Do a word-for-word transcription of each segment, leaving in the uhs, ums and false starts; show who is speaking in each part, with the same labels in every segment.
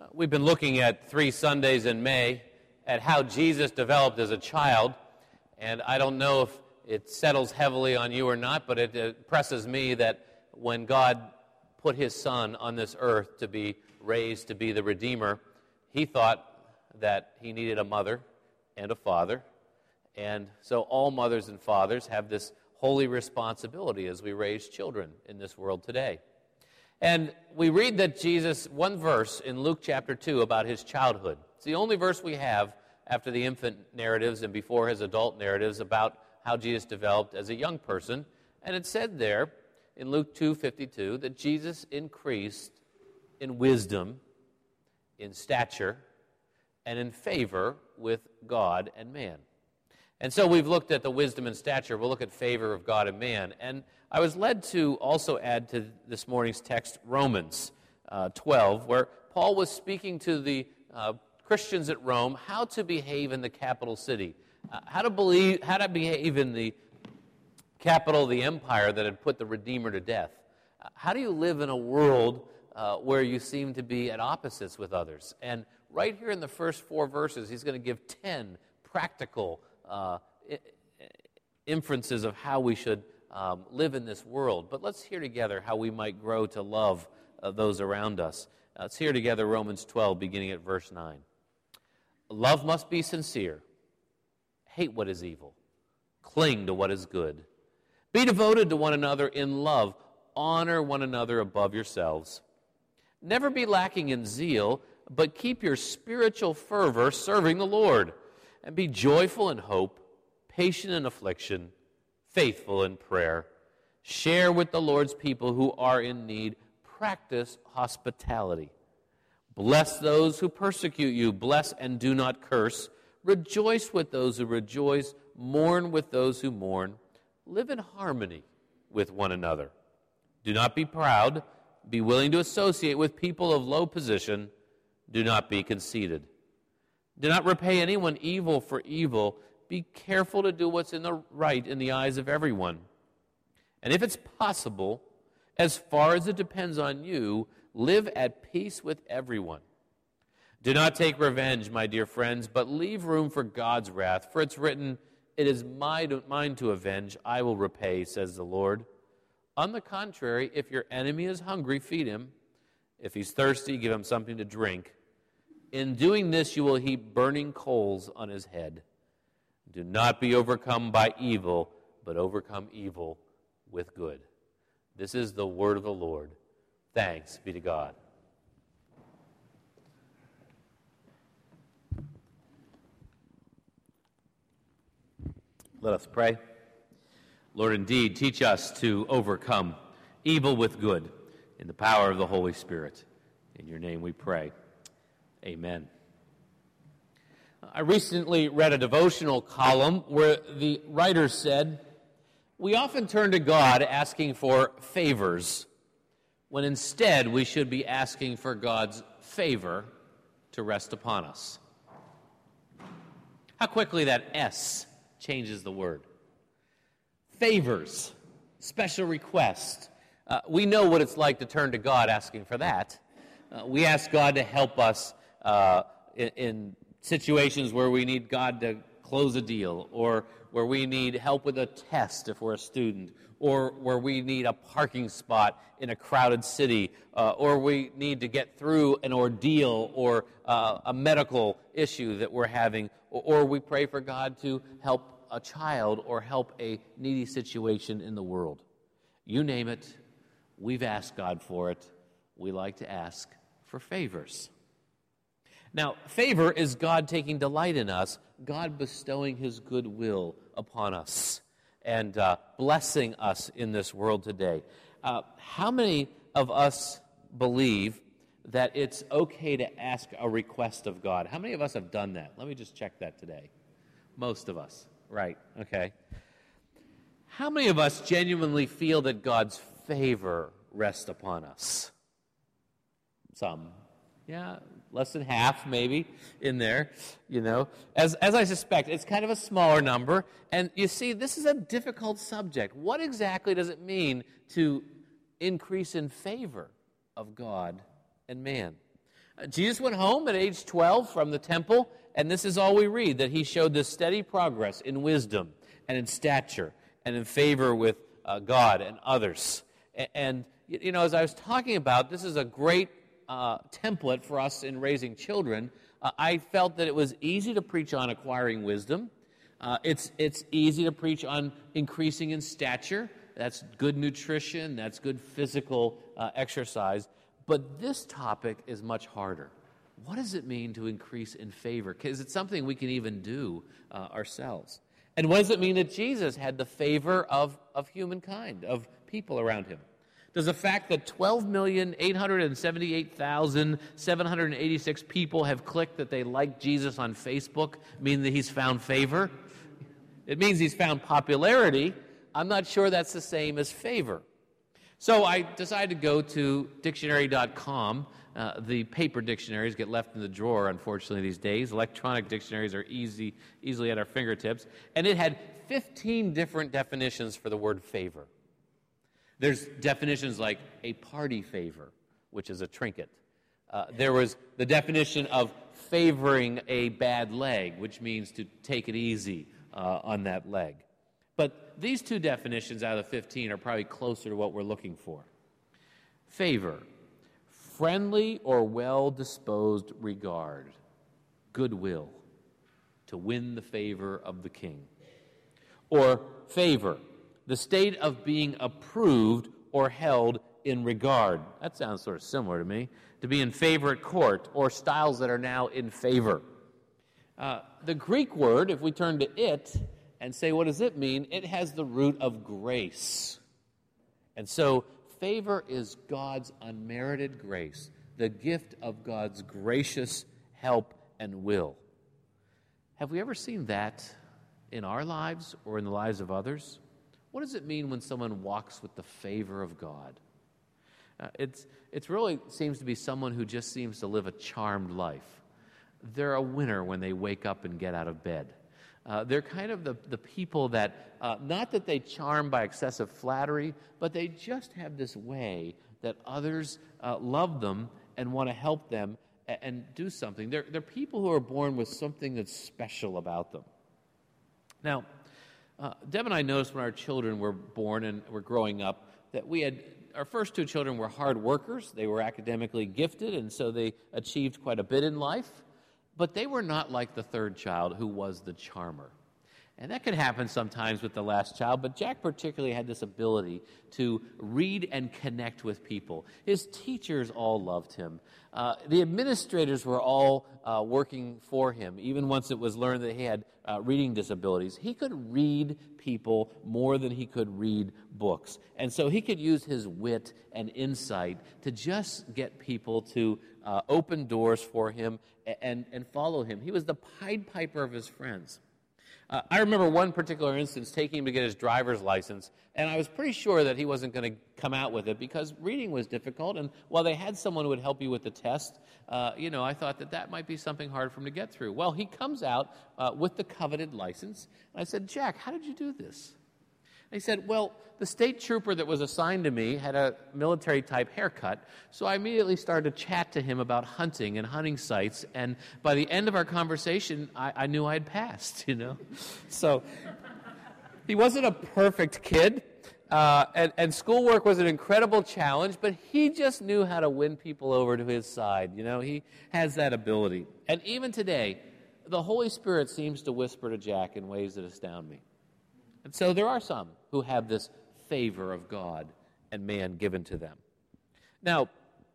Speaker 1: Uh, we've been looking at three Sundays in May at how Jesus developed as a child, and I don't know if it settles heavily on you or not, but it impresses me that when God put his son on this earth to be raised to be the Redeemer, he thought that he needed a mother and a father, and so all mothers and fathers have this holy responsibility as we raise children in this world today. And we read that Jesus, one verse in Luke chapter two about his childhood. It's the only verse we have after the infant narratives and before his adult narratives about how Jesus developed as a young person. And it said there in Luke two fifty-two that Jesus increased in wisdom, in stature, and in favor with God and man. And so we've looked at the wisdom and stature. We'll look at favor of God and man. And I was led to also add to this morning's text Romans uh, twelve, where Paul was speaking to the uh, Christians at Rome how to behave in the capital city, uh, how to believe, how to behave in the capital of the empire that had put the Redeemer to death. Uh, how do you live in a world uh, where you seem to be at opposites with others? And right here in the first four verses, he's going to give ten practical uh, inferences of how we should Um, live in this world. But let's hear together how we might grow to love uh, those around us. Uh, let's hear together Romans twelve, beginning at verse nine. Love must be sincere. Hate what is evil. Cling to what is good. Be devoted to one another in love. Honor one another above yourselves. Never be lacking in zeal, but keep your spiritual fervor serving the Lord. And be joyful in hope, patient in affliction, faithful in prayer. Share with the Lord's people who are in need. Practice hospitality. Bless those who persecute you. Bless and do not curse. Rejoice with those who rejoice. Mourn with those who mourn. Live in harmony with one another. Do not be proud. Be willing to associate with people of low position. Do not be conceited. Do not repay anyone evil for evil. Be careful to do what's in the right in the eyes of everyone. And if it's possible, as far as it depends on you, live at peace with everyone. Do not take revenge, my dear friends, but leave room for God's wrath. For it's written, "It is mine to avenge, I will repay," says the Lord. On the contrary, if your enemy is hungry, feed him. If he's thirsty, give him something to drink. In doing this, you will heap burning coals on his head. Do not be overcome by evil, but overcome evil with good. This is the word of the Lord. Thanks be to God. Let us pray. Lord, indeed, teach us to overcome evil with good in the power of the Holy Spirit. In your name we pray. Amen. I recently read a devotional column where the writer said, "We often turn to God asking for favors, when instead we should be asking for God's favor to rest upon us." How quickly that S changes the word. Favors, special request. Uh, we know what it's like to turn to God asking for that. Uh, we ask God to help us uh, in, in situations where we need God to close a deal, or where we need help with a test if we're a student, or where we need a parking spot in a crowded city, uh, or we need to get through an ordeal or uh, a medical issue that we're having, or, or we pray for God to help a child or help a needy situation in the world. You name it, we've asked God for it. We like to ask for favors. Now, favor is God taking delight in us, God bestowing his goodwill upon us, and uh, blessing us in this world today. Uh, how many of us believe that it's okay to ask a request of God? How many of us have done that? Let me just check that today. Most of us, right, okay. How many of us genuinely feel that God's favor rests upon us? Some. Yeah, less than half, maybe, in there, you know. As as I suspect, it's kind of a smaller number. And you see, this is a difficult subject. What exactly does it mean to increase in favor of God and man? Uh, Jesus went home at age twelve from the temple, and this is all we read, that he showed this steady progress in wisdom and in stature and in favor with uh, God and others. And, and, you know, as I was talking about, this is a great uh, template for us in raising children. Uh, I felt that it was easy to preach on acquiring wisdom. Uh, it's, it's easy to preach on increasing in stature. That's good nutrition. That's good physical uh, exercise. But this topic is much harder. What does it mean to increase in favor? Because it's something we can even do uh, ourselves. And what does it mean that Jesus had the favor of, of humankind, of people around him? Does the fact that twelve million eight hundred seventy-eight thousand seven hundred eighty-six people have clicked that they like Jesus on Facebook mean that he's found favor? It means he's found popularity. I'm not sure that's the same as favor. So I decided to go to dictionary dot com. Uh, the paper dictionaries get left in the drawer, unfortunately, these days. Electronic dictionaries are easy, easily at our fingertips. And it had fifteen different definitions for the word favor. There's definitions like a party favor, which is a trinket. Uh, there was the definition of favoring a bad leg, which means to take it easy uh, on that leg. But these two definitions out of the fifteen are probably closer to what we're looking for. Favor, friendly or well-disposed regard, goodwill, to win the favor of the king. Or favor, the state of being approved or held in regard. That sounds sort of similar to me. To be in favor at court, or styles that are now in favor. Uh, the Greek word, if we turn to it and say, what does it mean? It has the root of grace. And so, favor is God's unmerited grace, the gift of God's gracious help and will. Have we ever seen that in our lives or in the lives of others? What does it mean when someone walks with the favor of God? Uh, it's it's really seems to be someone who just seems to live a charmed life. They're a winner when they wake up and get out of bed. Uh, they're kind of the, the people that, uh, not that they charm by excessive flattery, but they just have this way that others uh, love them and want to help them and, and do something. They're, they're people who are born with something that's special about them. Now, uh, Deb and I noticed when our children were born and were growing up that we had, our first two children were hard workers. They were academically gifted, and so they achieved quite a bit in life. But they were not like the third child, who was the charmer. And that can happen sometimes with the last child, but Jack particularly had this ability to read and connect with people. His teachers all loved him. Uh, the administrators were all uh, working for him, even once it was learned that he had uh, reading disabilities. He could read people more than he could read books. And so he could use his wit and insight to just get people to uh, open doors for him and, and follow him. He was the Pied Piper of his friends. Uh, I remember one particular instance taking him to get his driver's license, and I was pretty sure that he wasn't going to come out with it because reading was difficult, and while they had someone who would help you with the test, uh, you know, I thought that that might be something hard for him to get through. Well, he comes out uh, with the coveted license, and I said, Jack, how did you do this? And he said, well, the state trooper that was assigned to me had a military-type haircut, so I immediately started to chat to him about hunting and hunting sites, and by the end of our conversation, I, I knew I had passed, you know? So he wasn't a perfect kid, uh, and, and schoolwork was an incredible challenge, but he just knew how to win people over to his side, you know? He has that ability. And even today, the Holy Spirit seems to whisper to Jack in ways that astound me. And so there are some who have this favor of God and man given to them. Now,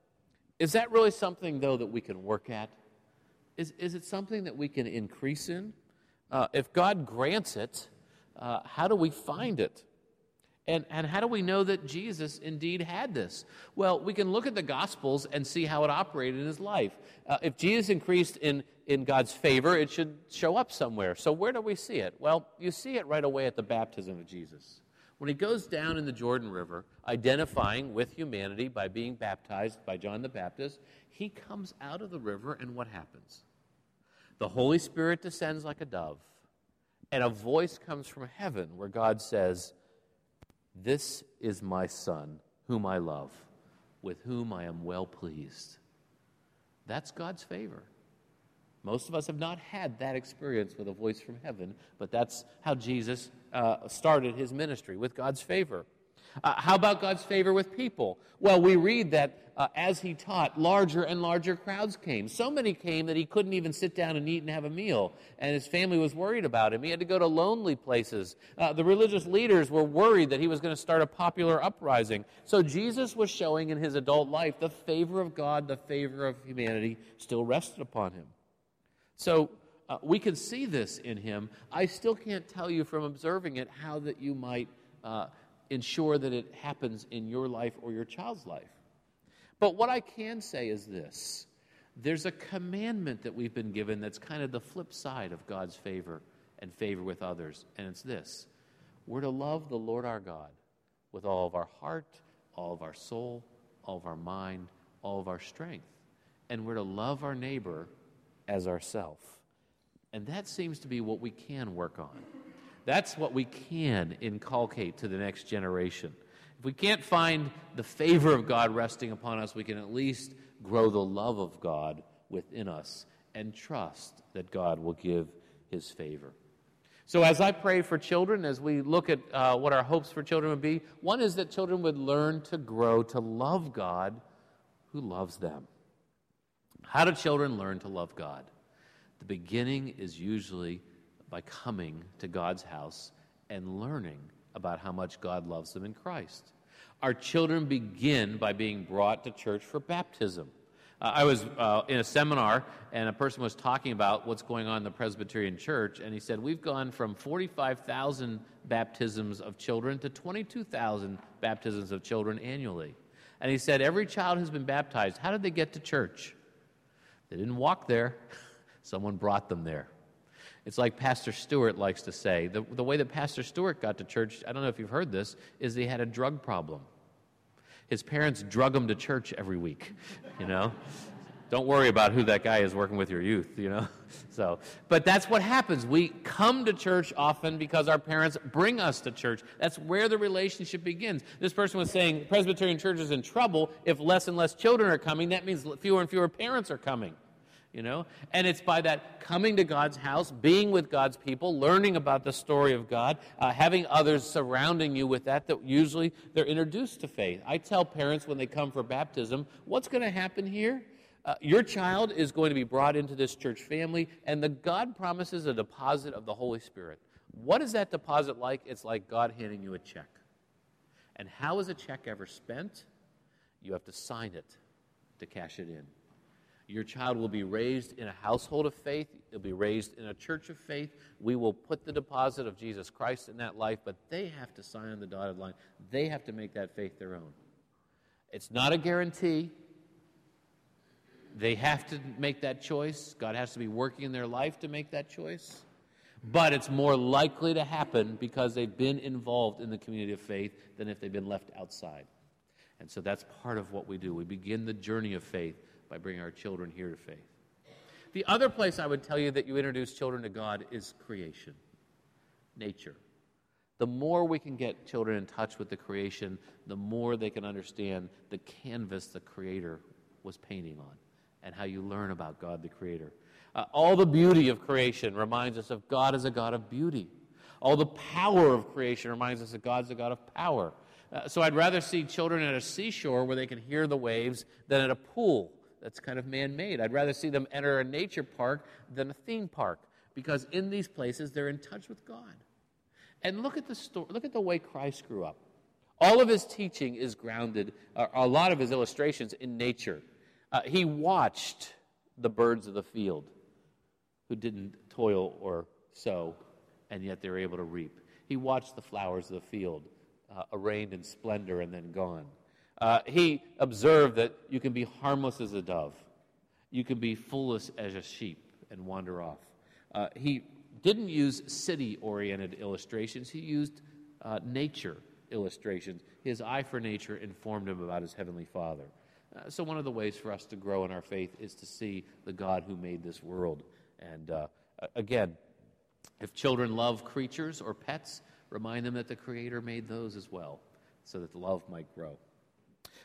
Speaker 1: is that really something, though, that we can work at? Is, is it something that we can increase in? Uh, if God grants it, uh, how do we find it? And, and how do we know that Jesus indeed had this? Well, we can look at the Gospels and see how it operated in his life. Uh, if Jesus increased in, in God's favor, it should show up somewhere. So where do we see it? Well, you see it right away at the baptism of Jesus. When he goes down in the Jordan River, identifying with humanity by being baptized by John the Baptist, he comes out of the river, and what happens? The Holy Spirit descends like a dove, and a voice comes from heaven where God says, "This is my Son, whom I love, with whom I am well pleased." That's God's favor. Most of us have not had that experience with a voice from heaven, but that's how Jesus uh, started his ministry, with God's favor. Uh, how about God's favor with people? Well, we read that uh, as he taught, larger and larger crowds came. So many came that he couldn't even sit down and eat and have a meal, and his family was worried about him. He had to go to lonely places. Uh, the religious leaders were worried that he was going to start a popular uprising. So Jesus was showing in his adult life the favor of God, the favor of humanity still rested upon him. So uh, we can see this in him. I still can't tell you from observing it how that you might uh, ensure that it happens in your life or your child's life. But what I can say is this. There's a commandment that we've been given that's kind of the flip side of God's favor and favor with others, and it's this. We're to love the Lord our God with all of our heart, all of our soul, all of our mind, all of our strength. And we're to love our neighbor as ourself. And that seems to be what we can work on. That's what we can inculcate to the next generation. If we can't find the favor of God resting upon us, we can at least grow the love of God within us and trust that God will give his favor. So as I pray for children, as we look at uh, what our hopes for children would be, one is that children would learn to grow to love God who loves them. How do children learn to love God? The beginning is usually by coming to God's house and learning about how much God loves them in Christ. Our children begin by being brought to church for baptism. Uh, I was uh, in a seminar, and a person was talking about what's going on in the Presbyterian Church, and he said, we've gone from forty-five thousand baptisms of children to twenty-two thousand baptisms of children annually. And he said, every child has been baptized. How did they get to church? They didn't walk there. Someone brought them there. It's like Pastor Stewart likes to say. The, the way that Pastor Stewart got to church, I don't know if you've heard this, is he had a drug problem. His parents drug him to church every week, you know. Don't worry about who that guy is working with your youth, you know. So, but that's what happens. We come to church often because our parents bring us to church. That's where the relationship begins. This person was saying Presbyterian Church is in trouble if less and less children are coming. That means fewer and fewer parents are coming. You know, and it's by that coming to God's house, being with God's people, learning about the story of God, uh, having others surrounding you with that, that usually they're introduced to faith. I tell parents when they come for baptism, what's going to happen here? Uh, your child is going to be brought into this church family, and the God promises a deposit of the Holy Spirit. What is that deposit like? It's like God handing you a check. And how is a check ever spent? You have to sign it to cash it in. Your child will be raised in a household of faith. They'll be raised in a church of faith. We will put the deposit of Jesus Christ in that life, but they have to sign on the dotted line. They have to make that faith their own. It's not a guarantee. They have to make that choice. God has to be working in their life to make that choice. But it's more likely to happen because they've been involved in the community of faith than if they've been left outside. And so that's part of what we do. We begin the journey of faith by bringing our children here to faith. The other place I would tell you that you introduce children to God is creation, nature. The more we can get children in touch with the creation, the more they can understand the canvas the Creator was painting on and how you learn about God the Creator. Uh, all the beauty of creation reminds us of God as a God of beauty. All the power of creation reminds us that God's a God of power. Uh, so I'd rather see children at a seashore where they can hear the waves than at a pool that's kind of man-made. I'd rather see them enter a nature park than a theme park, because in these places they're in touch with God. And look at the story, look at the way Christ grew up. All of his teaching is grounded, uh, a lot of his illustrations, in nature. Uh, he watched the birds of the field who didn't toil or sow, and yet they were able to reap. He watched the flowers of the field, uh, arrayed in splendor and then gone. Uh, he observed that you can be harmless as a dove. You can be foolish as a sheep and wander off. Uh, he didn't use city-oriented illustrations. He used uh, nature illustrations. His eye for nature informed him about his heavenly Father. Uh, so one of the ways for us to grow in our faith is to see the God who made this world. And uh, again, if children love creatures or pets, remind them that the Creator made those as well, so that the love might grow.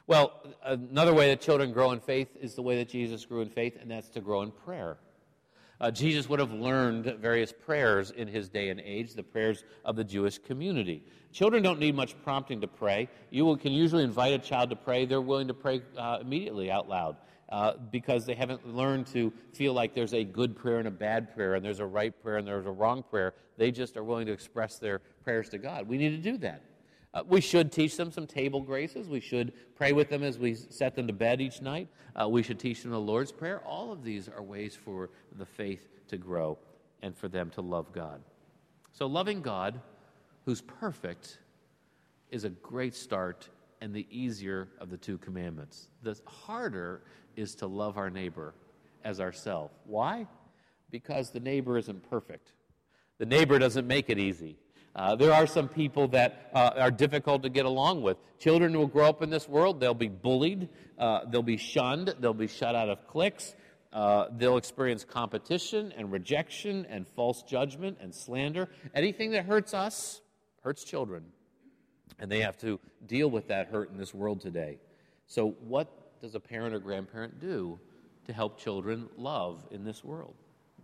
Speaker 1: Well, another way that children grow in faith is the way that Jesus grew in faith, and that's to grow in prayer. Uh, Jesus would have learned various prayers in his day and age, the prayers of the Jewish community. Children don't need much prompting to pray. You will, can usually invite a child to pray. They're willing to pray uh, immediately out loud uh, because they haven't learned to feel like there's a good prayer and a bad prayer, and there's a right prayer and there's a wrong prayer. They just are willing to express their prayers to God. We need to do that. Uh, we should teach them some table graces. We should pray with them as we set them to bed each night. Uh, we should teach them the Lord's Prayer. All of these are ways for the faith to grow and for them to love God. So loving God, who's perfect, is a great start and the easier of the two commandments. The harder is to love our neighbor as ourselves. Why? Because the neighbor isn't perfect. The neighbor doesn't make it easy. Uh, there are some people that uh, are difficult to get along with. Children will grow up in this world. They'll be bullied. Uh, they'll be shunned. They'll be shut out of cliques. Uh, they'll experience competition and rejection and false judgment and slander. Anything that hurts us hurts children. And they have to deal with that hurt in this world today. So what does a parent or grandparent do to help children love in this world?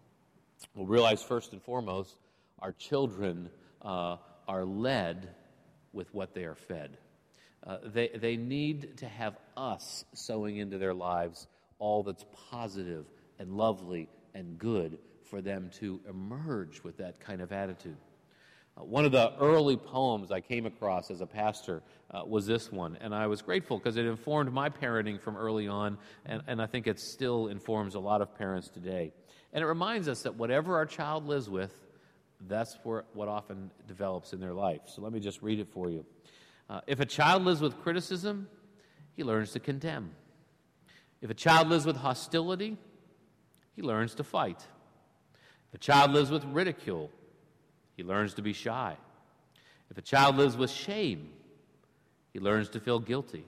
Speaker 1: We'll realize first and foremost, our children Uh, are led with what they are fed. Uh, they, they need to have us sowing into their lives all that's positive and lovely and good for them to emerge with that kind of attitude. Uh, one of the early poems I came across as a pastor uh, was this one, and I was grateful because it informed my parenting from early on, and, and I think it still informs a lot of parents today. And it reminds us that whatever our child lives with, that's where, what often develops in their life. So let me just read it for you. Uh, if a child lives with criticism, he learns to condemn. If a child lives with hostility, he learns to fight. If a child lives with ridicule, he learns to be shy. If a child lives with shame, he learns to feel guilty.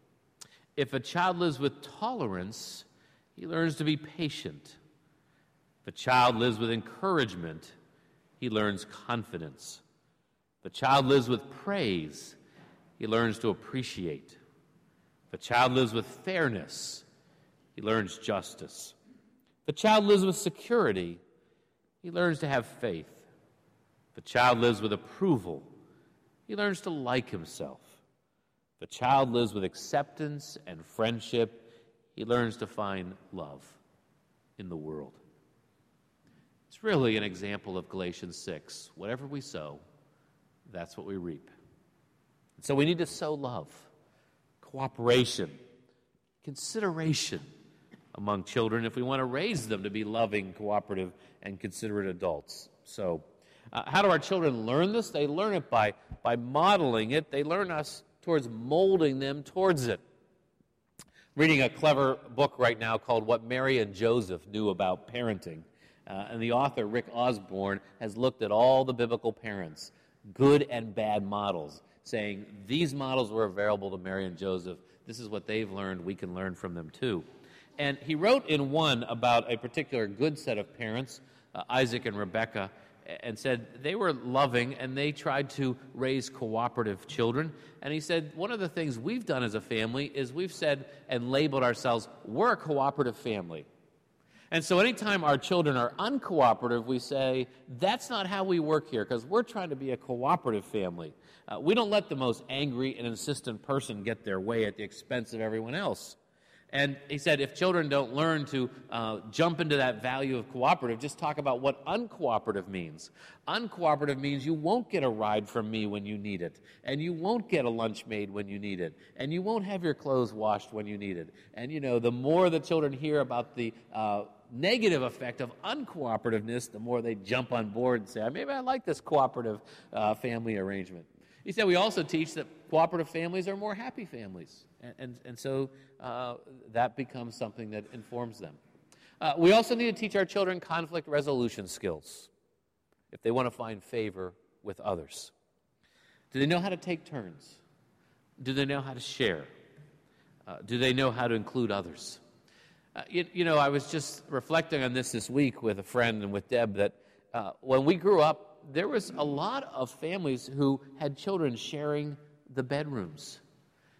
Speaker 1: If a child lives with tolerance, he learns to be patient. If a child lives with encouragement, he learns confidence. If a child lives with praise, he learns to appreciate. If a child lives with fairness, he learns justice. If a child lives with security, he learns to have faith. If a child lives with approval, he learns to like himself. If a child lives with acceptance and friendship, he learns to find love in the world. It's really an example of Galatians six. Whatever we sow, that's what we reap. So we need to sow love, cooperation, consideration among children if we want to raise them to be loving, cooperative, and considerate adults. So uh, how do our children learn this? They learn it by, by modeling it. They learn us towards molding them towards it. Reading a clever book right now called What Mary and Joseph Knew About Parenting. Uh, and the author, Rick Osborne, has looked at all the biblical parents, good and bad models, saying these models were available to Mary and Joseph. This is what they've learned. We can learn from them too. And he wrote in one about a particular good set of parents, uh, Isaac and Rebekah, and said they were loving and they tried to raise cooperative children. And he said one of the things we've done as a family is we've said and labeled ourselves, we're a cooperative family. And so anytime our children are uncooperative, we say, that's not how we work here, because we're trying to be a cooperative family. Uh, we don't let the most angry and insistent person get their way at the expense of everyone else. And he said, if children don't learn to uh, jump into that value of cooperative, just talk about what uncooperative means. Uncooperative means you won't get a ride from me when you need it, and you won't get a lunch made when you need it, and you won't have your clothes washed when you need it. And, you know, the more the children hear about the uh, negative effect of uncooperativeness, the more they jump on board and say, maybe I like this cooperative uh, family arrangement. He said we also teach that cooperative families are more happy families. And, and, and so uh, that becomes something that informs them. Uh, we also need to teach our children conflict resolution skills if they want to find favor with others. Do they know how to take turns? Do they know how to share? Uh, do they know how to include others? Uh, you, you know, I was just reflecting on this this week with a friend and with Deb that uh, when we grew up, there was a lot of families who had children sharing the bedrooms.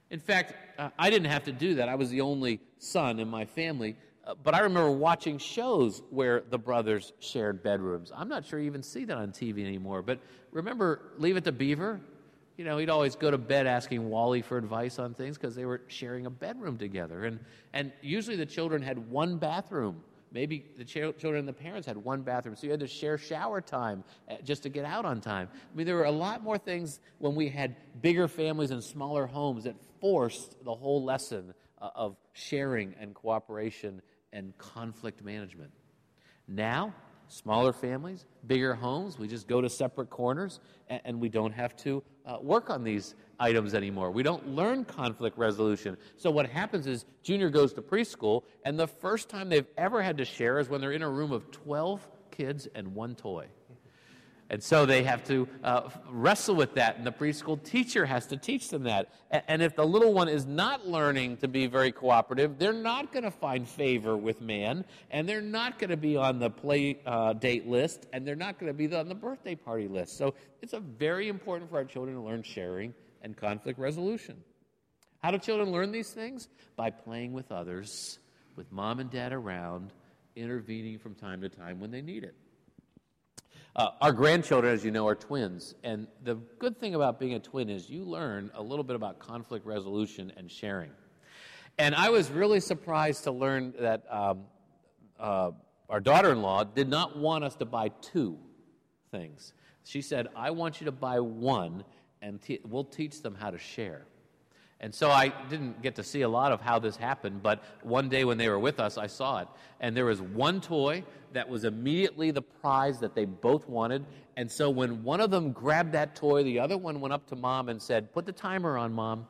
Speaker 1: In fact, uh, I didn't have to do that. I was the only son in my family. Uh, but I remember watching shows where the brothers shared bedrooms. I'm not sure you even see that on T V anymore. But remember Leave It to Beaver? You know, he'd always go to bed asking Wally for advice on things because they were sharing a bedroom together. And, and usually the children had one bathroom. Maybe the ch- children and the parents had one bathroom, so you had to share shower time just to get out on time. I mean, there were a lot more things when we had bigger families and smaller homes that forced the whole lesson uh, of sharing and cooperation and conflict management. Now, smaller families, bigger homes, we just go to separate corners, and, and we don't have to uh, work on these items anymore. We don't learn conflict resolution. So what happens is Junior goes to preschool, and the first time they've ever had to share is when they're in a room of twelve kids and one toy. And so they have to uh, wrestle with that, and the preschool teacher has to teach them that. And, and if the little one is not learning to be very cooperative, they're not going to find favor with man, and they're not going to be on the play uh, date list, and they're not going to be on the birthday party list. So it's a very important for our children to learn sharing and conflict resolution. How do children learn these things? By playing with others, with mom and dad around, intervening from time to time when they need it. Uh, our grandchildren, as you know, are twins, and the good thing about being a twin is you learn a little bit about conflict resolution and sharing. And I was really surprised to learn that um, uh, our daughter-in-law did not want us to buy two things. She said, I want you to buy one, and te- we'll teach them how to share. And so I didn't get to see a lot of how this happened, but one day when they were with us, I saw it. And there was one toy that was immediately the prize that they both wanted. And so when one of them grabbed that toy, the other one went up to Mom and said, put the timer on, Mom.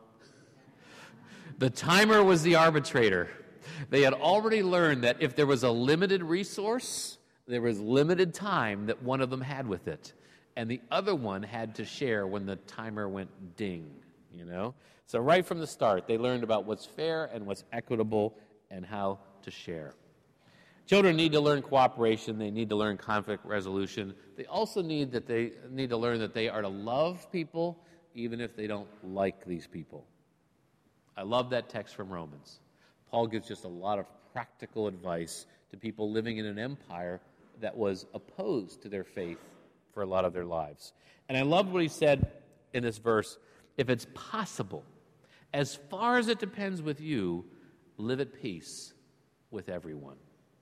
Speaker 1: The timer was the arbitrator. They had already learned that if there was a limited resource, there was limited time that one of them had with it. And the other one had to share when the timer went ding, you know? So right from the start, they learned about what's fair and what's equitable and how to share. Children need to learn cooperation. They need to learn conflict resolution. They also need that they need to learn that they are to love people even if they don't like these people. I love that text from Romans. Paul gives just a lot of practical advice to people living in an empire that was opposed to their faith for a lot of their lives. And I love what he said in this verse. If it's possible, as far as it depends with you, live at peace with everyone.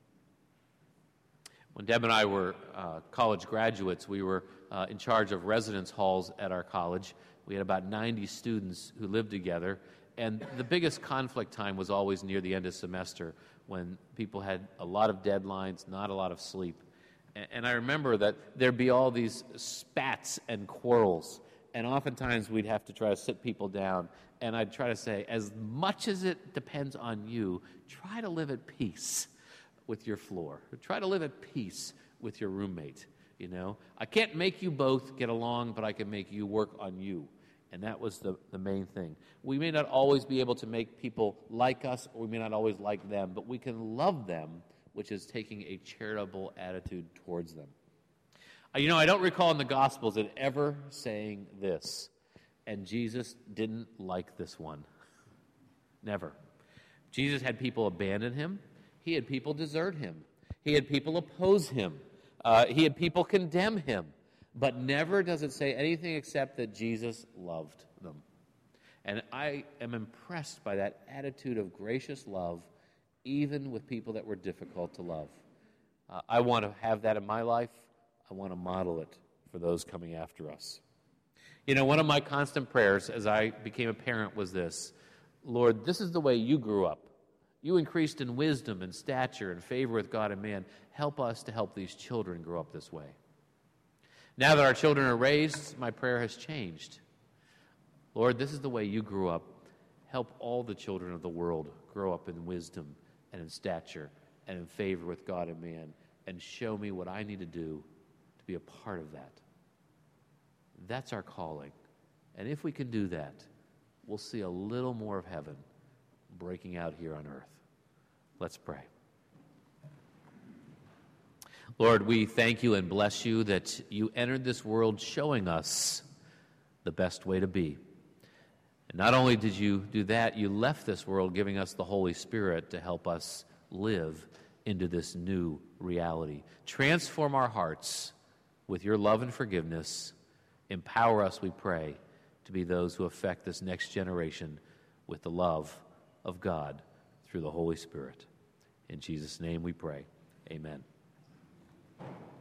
Speaker 1: When Deb and I were uh, college graduates, we were uh, in charge of residence halls at our college. We had about ninety students who lived together, and the biggest conflict time was always near the end of semester when people had a lot of deadlines, not a lot of sleep. And, and I remember that there'd be all these spats and quarrels. And oftentimes we'd have to try to sit people down, and I'd try to say, as much as it depends on you, try to live at peace with your floor. Try to live at peace with your roommate, you know. I can't make you both get along, but I can make you work on you. And that was the, the main thing. We may not always be able to make people like us, or we may not always like them, but we can love them, which is taking a charitable attitude towards them. You know, I don't recall in the Gospels it ever saying this, and Jesus didn't like this one. Never. Jesus had people abandon him. He had people desert him. He had people oppose him. Uh, he had people condemn him. But never does it say anything except that Jesus loved them. And I am impressed by that attitude of gracious love, even with people that were difficult to love. Uh, I want to have that in my life. I want to model it for those coming after us. You know, one of my constant prayers as I became a parent was this: Lord, this is the way you grew up. You increased in wisdom and stature and favor with God and man. Help us to help these children grow up this way. Now that our children are raised, my prayer has changed. Lord, this is the way you grew up. Help all the children of the world grow up in wisdom and in stature and in favor with God and man, and show me what I need to do to be a part of that. That's our calling. And if we can do that, we'll see a little more of heaven breaking out here on earth. Let's pray. Lord, we thank you and bless you that you entered this world showing us the best way to be. And not only did you do that, you left this world giving us the Holy Spirit to help us live into this new reality. Transform our hearts with your love and forgiveness. Empower us, we pray, to be those who affect this next generation with the love of God through the Holy Spirit. In Jesus' name we pray. Amen.